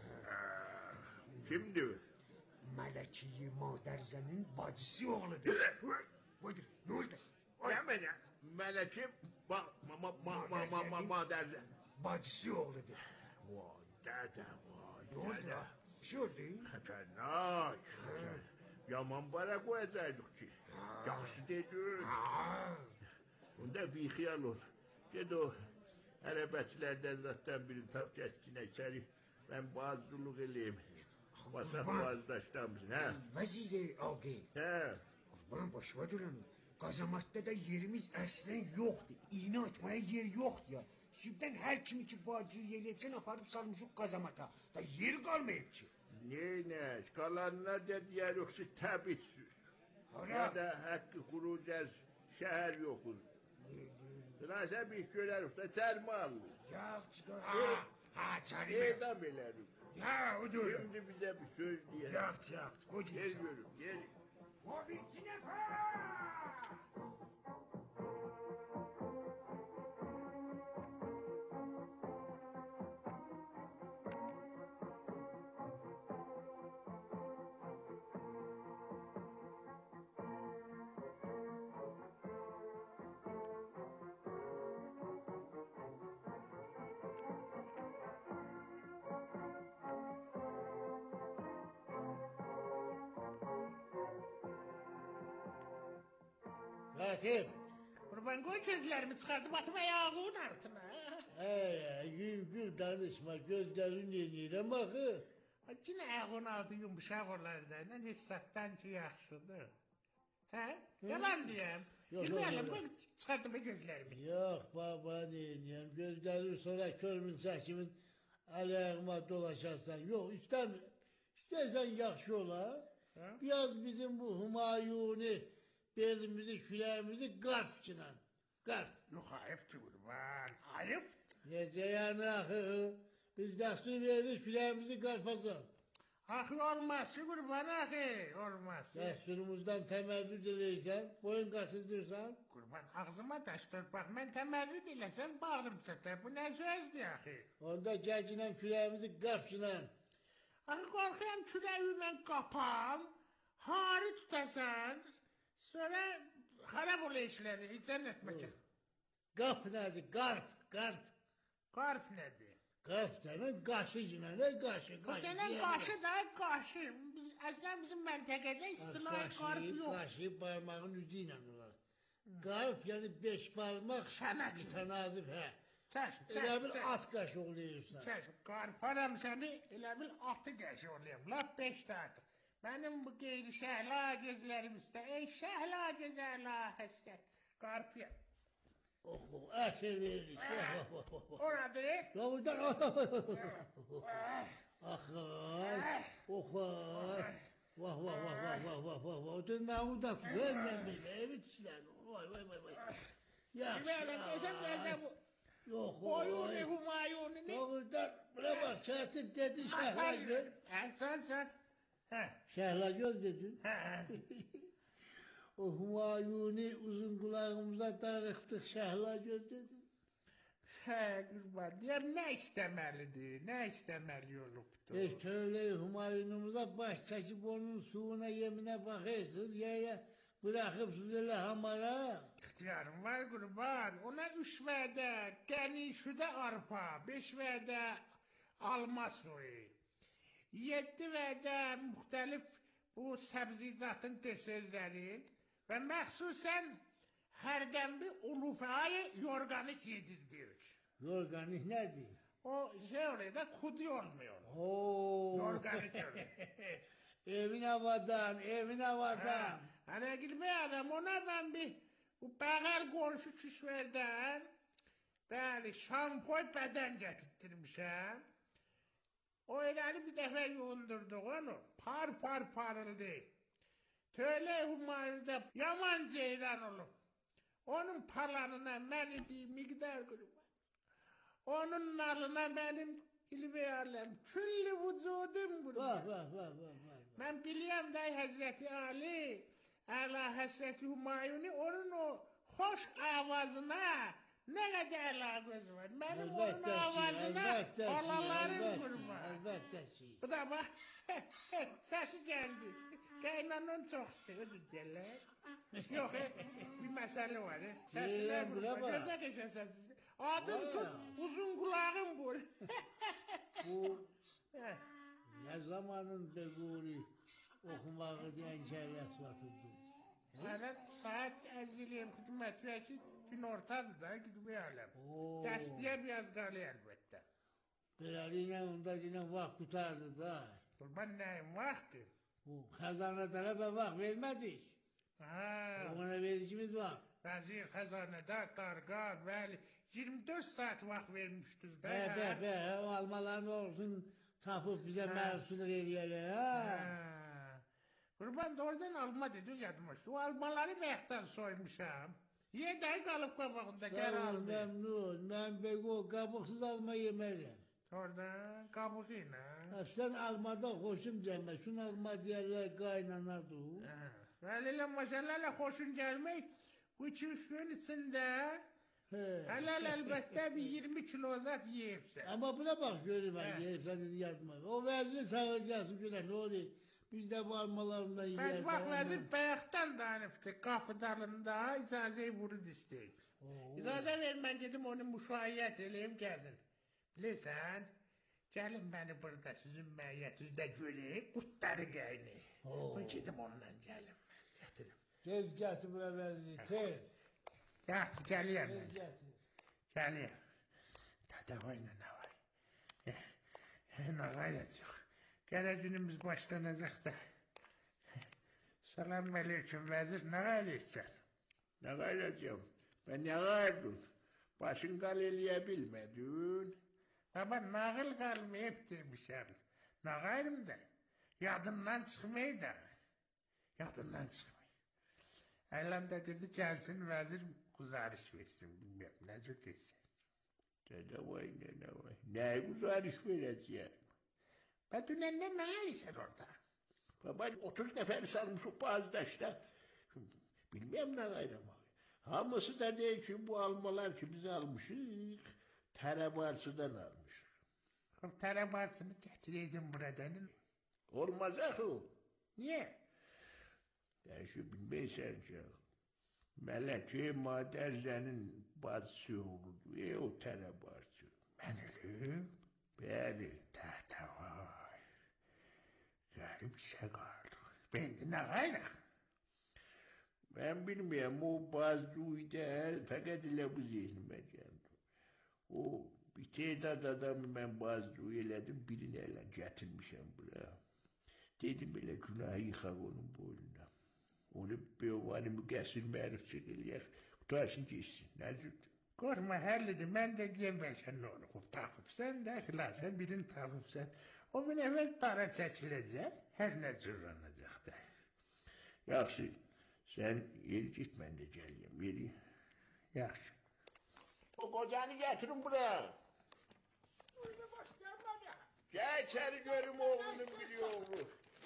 Kimdi? Melekiyi Moderzen'in bacısı oğludur. Buyur ne oldu? Deme ne? Melekim ma ma ma ma ma ma ma ma derler. Bacısı oğludur. Vay dede vay Ne oldu dede. ya? Bir şey oldu. Fena. Yaman para koyacaktık ki. Yaxşı dedin. Onda bir xiyal ol. Ged o ərəbətçilərdən zaten birini tap keskinə içeri. Ben bazılıq eləyim. Vasaf vazdaşdamışsın ha? Vezir ağabey. He. Kurban başıma durun. Gazamatta da yerimiz aslen yoktu. İğne atmaya yer yoktu ya. Sübden her kimi ki bacıyı yeleyipsen aparıp salmışık gazamata. Da yer kalmayıp ki. Ne kalanlar da diğer yoksa tabitsiz. Ya da hakkı kuracağız şehir yokuz. Sıra bir köyler yoksa termal. Ya çıkar. Ha, ha çarime. Neyden bilerim? Ya o doğru. Şimdi bize bir söz diye. Yak yak. Kocun Gel görüm gel. O bir sinek ha. Katip. Kurban koy gözlerimi çıkardım atım ayağımın altına. He, gül gül danışma, gözlerin yenile bakı. Yine ayağın altı yumuşak olardı. Ne hissattan ki yaxşıdır. He? Yalan diyem. Bilmeyelim koy çıkardım gözlerimi. Yok baba neyim, gözlerim sonra körmün saçımın ayağıma dolaşarsan. Yok istemiyorum. İstersen yakşı ola. Biraz bizim bu Humayuni belimizi, küleğimizi garpçınan. Garp. Yok ayıptı kurban, ayıp. Nece yani ahı? Biz destur veririz küleğimizi garpasın. Ahı olmaz kurban ahı, olmaz. Desturumuzdan temerrüt edeysen, boyun kasıdırsan. Kurban ağzıma taş bak ben temerrüt ilesem bağırım sete, bu ne sözdü ahı? Onda gerçinen küleğimizi garpçınan. Ahı korkuyorum küleğimden kapam, hari tutasan, sonra harap oluyor işleri, hiç zannetmek. Garp nedir? Garp, garp. Garp nedir? Garp denen kaşıcına ne kaşı? Bu denen kaşı da kaşı. Biz, aslında bizim mentekede istilahi garp yok. Kaşı parmağın ucuyla olur. Garp yani beş parmak mütenazif he. Çeş, çeş, Elə bir çeş. at qaşı oluyorsan. Çeş, qarparam səni, elə bil atı qaşı olayım. Lap beş artıq. Benim bu qeyri şəhla gözlərim üstə. Ey şəhla gözəla həsrət. Qarpıya. Oxu, ət edirik. Oradır. Doğrudan. Axay, oxay. Vah vah vah vah vah vah vah vah. O dünəmü də güvəndən belə, evi tikilən. Vay vay vay vay. Yaxşı. Belə, qəşəm qəşəm bu. Yox, Oyuni, humayuni. Doğrudan, buna bax, katib dedi Şəhlagöz. Hə, sən, sən. Hə. Şəhlagöz dedin. Hə. O Humayuni uzun kulağımıza darıxdıq Şəhlagöz dedin. Hə, qurban, deyəm, nə istəməlidir, nə istəməli olubdur? Heç tövlə Humayunumuza baş çəkib onun suyuna yeminə baxırsınız, ya ya bırakıpsınız elə hamara. İxtiyarım var qurban, ona üç vədə, qəni şüdə arpa, beş vədə alma suyu, yeddi vədə müxtəlif bu səbzicatın deserlərin və məxsusən hərdən bir ulufayı yorganik yedirdirik. Yorganik nədir? O şey oluyor da kudi olmuyor. Oo. Yorganik oluyor. Evin havadan, evin havadan. Hani gülmeyalım ona ben bir bu bəğəl qonşu küsverdən bəli şampoy bədən getirttirmişəm. O eləli bir dəfə yundurduq onu. Par par parıldı. Tölə Humayun'da yaman ceyran olub. Onun palanına mənim bir miqdar qurban. Onun nalına mənim ilmeyaləm. Külli vücudum qurban. Vah vah vah vah vah. Mən biliyəm də Həzrəti Ali Əla Həsrəti Humayuni onun o xoş avazına nə qədər əlaqəsi var. Mənim onun avazına balalarım qurban. Əlbəttə ki. Bu da bax, səsi gəldi. Qaynanın çox istəyir. Yox, bir məsələ var. Səsinə qurban. Gözə qəşə səsi. Adım tut, uzun qulağım bu. Bu nə zamanın bəquri oxumağı deyən şəriət vatıdır. Hələ saat əziliyəm xidmət və ki, gün ortadır da, gidib aləm. Dəstəyə biraz qalı əlbəttə. Beləliklə, onda yine vaxt qutardı da. Qurban nəyim vaxtdır? Xəzanədara və vaxt vermədik. Ona vericimiz var. Vəzir, xəzanədar, qarqar, bəli, iyirmi dörd saat vaxt vermişdir də. Bə, bə, bə, o almaların olsun tapıb bizə mərsulluq eləyələr, ha? Qurban doğrudan alma dedi, yadıma. O almaları məyəkdən soymuşam. Yedəyi qalıb qabağında, gəl aldı. Məmnun, mən bəqo qabıqsız alma yemərəm. Oradan qabığı ilə. Sən almada xoşum gəlmə, şun alma deyərlər qaynanadır. Vəlilə maşallah xoşun gəlmək, bu iki üç gün içində hələl əlbəttə bir iyirmi kilo zat yiyibsən. Amma buna bax görüm mən yiyibsən dedi yatma. O vəziri sağırcasın günə ne oluyor? Biz də bu almalarından yiyərsən. Bəs bax vəzir bayaqdan danıbdı qapıdarında icazəyi vurud istəyir. İcazə ver mən gedim onu müşayiət eləyim gəzin. Bilirsən, gəlin məni burada sizin məiyyətinizdə görək, qurtları qayni. Ben gedim ondan gəlim. Gətirim. Tez gətir bura vəziri, tez. Yaxşı, gəliyəm mən. Tez gətir. Gəliyəm. Dadavayla nə var? Nə qayrət yox. Gələ günümüz başlanacaq da. Salam aleyküm vəzir, nə qayrətsən? Nə qayrətcəm? Ben nə qayrdın? Başın qal eləyə bilmədin. Baba, nağıl qalmayıb demişəm. Nə qayrım da? Yadından çıxmayı da. Yadından çıxmayı. Ələm də dedi, gəlsin vəzir quzarış versin. Bilmiyorum, necə deyirsən? Dədə vay, nə vay. Nəyə quzarış verəcəyəm? Və dünəndə nə gəlirsən orada? Baba, otuz nəfər salmışıq Bazdaşda. Bilməm nə qayramaq. Hamısı da deyir ki, bu almalar ki biz almışıq, tərəbarsıdan almışıq. Tərəbarsını gətirəydim buradan. Olmaz axı. Niyə? Sən ki, bilməysən ki, Mələki Madərzənin bacısı oğludur, e, o tərəbarsı. Mən ölüm? Bəli. Təhdə vay. Qərib işə qaldı. Bəndi nə qayraq? Ben bilmiyorum, o bazıydı, fakat elə bu zihnime geldi. O bir tehdit adamı ben bazı elədim, birini elə getirmişim buraya. Dedim elə günahı yıkak onun boynuna. Onu bir müqəssir mərif çəkiləyək, qutarsın geçsin, nəzirdir? Qorma, həllidir, mən də deyəm bəlkə nə onu tapıbsan da, xilasən birini tapıbsan. O gün əvvəl dara çəkiləcək, hər nə cürranacaq da. Yaxşı. Sen yeri git, ben de geleyim, yeri. Yaxşı. O kocanı getirin buraya. Buyurun başlayalım bana. Gel içeri görüm oğlunun bir oğlu.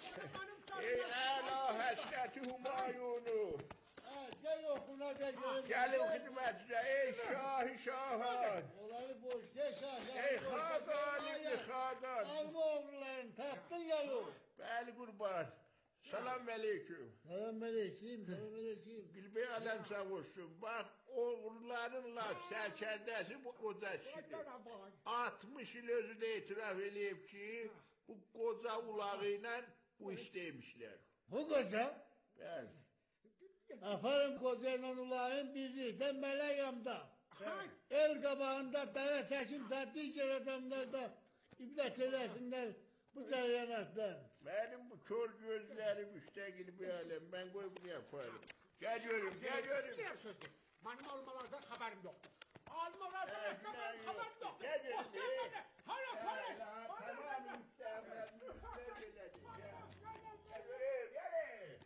Ey âlâ həsrəti Humayunu. Gel okula da görüm. Gelin hizmetçiler, ey şah-ı şahan. Onları boş de şah. Ey xadan, ey xadan. Alma oğullarını tapdın ya o. Bəli qurban. Salam aleyküm. Salam aleyküm, salam aleyküm. Bilbey alem sağ olsun. Bak oğullarınla sərkərdəsi bu qoca kişidir. altmış il özü de itiraf eləyib ki, bu qoca ulağı ilə bu işləymişlər. Bu qoca? Bəli. Aferin qoca ilə ulağın birlikdə mələyamda. El qabağında dara çəkim da digər adamlar da ibrət eləsinlər bu cəryanatdan. Benim bu kör gözlerim üstegil bir alem. Ben koy bunu yaparım. Geliyorum, geliyorum. Benim almalardan haberim yoktu. Almalardan asla benim haberim yoktu. Geliyorum. Osmanlı'da. Hala polis. Tamam, müstahlar, müstahlar. Geliyorum, gelin.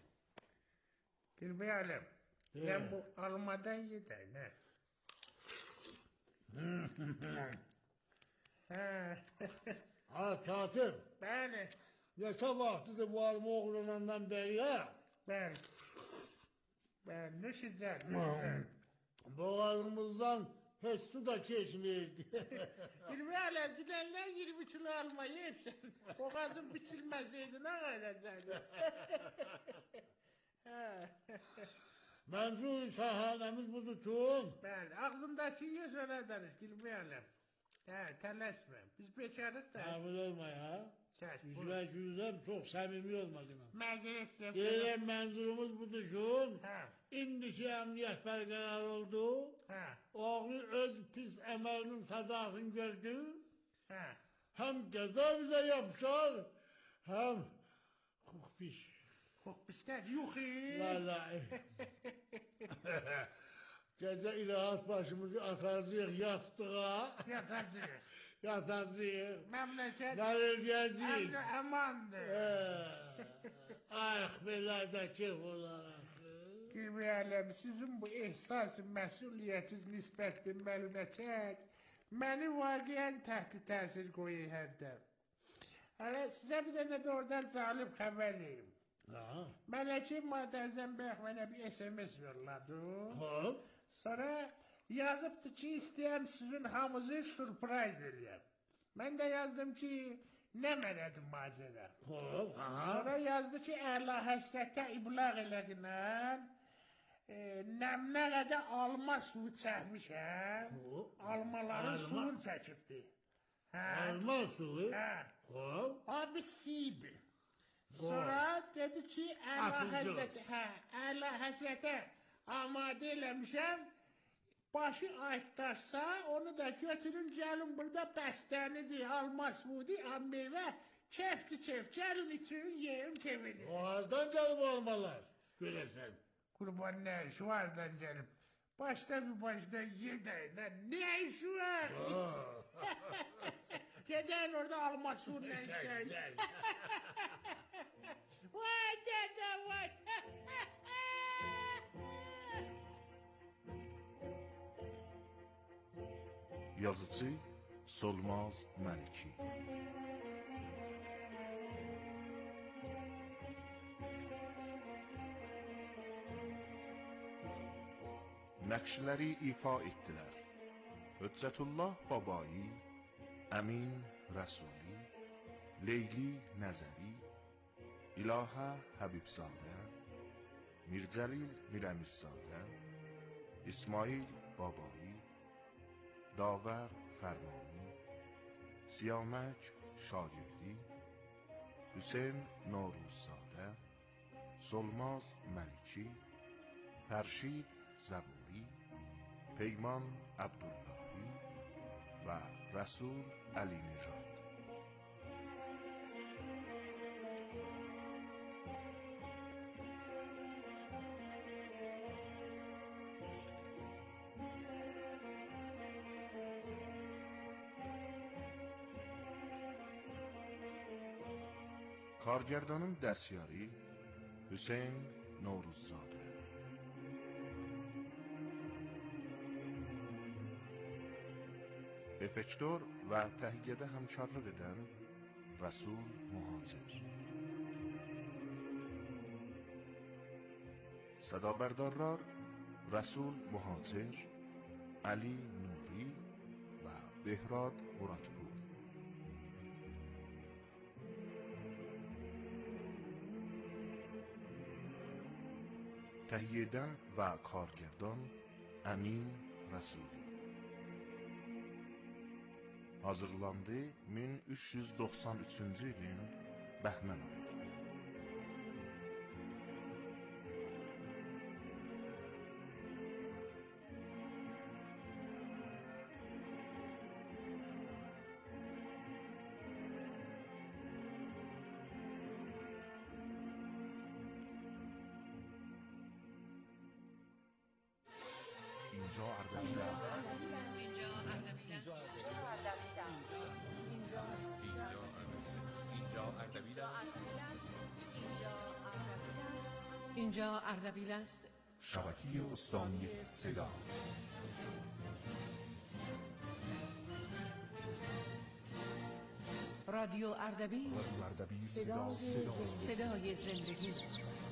Bilbey alem. Ben bu almadan yedim, ne? Ha, katip. Bəli. Neçə vaxtıdır bu alma oğlanından bəri, ha? Bəli. Ben ne şizem. Boğazımızdan hiç su da geçmeyirdi. Girmeyeler giderler yirmi kilo almayı hepsi. Boğazım biçilmeseydi ne olacaktı? Menzur şahanemiz budur çoğun. Ben ağzımdaki yüz öyle deriz girmeyeler. He telaşma. Biz bekarız da. Kabul olma ya. Yüzme yüzem çok samimi olmadı mı? Meclis yapalım. Diyelim menzurumuz budur çoğun. İndiki emniyet berqərar oldu. Ha. Oğlu öz pis emelinin sadasını gördü. Ha. Hem ceza bize yapışar, hem hukpiş. Hukpişler yuhi. Vallahi. Gece ilahat başımızı atarcıyıq yastığa. Yatacağız. Yatacağız. Memleket. Nereleyeceğiz. Amandır. Ay belədəki olarak. Girmeyelim sizin bu ehsas-ı məsuliyyətiniz nisbətli məlumatət məni vaqiən təhti təsir qoyur hərdən. Hələ sizə bir dənə də oradan cəlib xəbər verim. Mələkə Madərzən Bəx mənə bir S M S yolladı. Sonra yazıbdı ki istəyəm sizin hamınızı sürpriz eləyəm. Mən də yazdım ki ne mənadır macera. Sonra yazdı ki əla həsrətə iblağ eləginən Nəmnə qədər alma suyu çəkmişəm. Almaların suyunu çəkibdi. Alma suyu? Hə. Abi sibi. Sonra dedi ki, əla həsrətə amadə eləmişəm. Başı aytlarsa onu da götürün gəlin burada bəstənidir, alma suyudur, meyvə. Kefti kef, gəlin için yerin kefini. Boğazdan gəlib almalar. Görəsən. Kurban ne işi vardan gelip başta bir başta yedeyle ne işi var? Geden orada alma suyla içer. Vay dede vay. Yazıcı Solmaz Məliki. Nəqşləri ifa etdilər. Höccətullah Babai, Əmin Rəsuli, Leyli Nəzəri, İlahə Həbibzadə, Mircəlil Mirəmizzadə, İsmail Babai, Davər Fərmani, Siyamək Şagirdi, Hüseyn Noruzzadə, Solmaz Məliki, Fərşid Zaburi, Peyman Abdullahi və Rəsul Əli Nijad. Kargerdanın dəstyarı Hüseyn Noruzzadə. Efektör və təhiyyədə həmkarlıq edən Rəsul Muhacir. Sədabərdarlar Rəsul Muhacir, Əli Nuri və Behrad Muradpur. Təhiyyədən və kargerdan Əmin Rəsuli. Hazırlandı min üç yüz doxsan üçüncü ilin Bəhmən ayında. اینجا اردبیل است. اینجا اردبیل است. اینجا اردبیل است. شبکه استانی صدا. رادیو اردبیل. رادیو اردبیل صدای زندگی.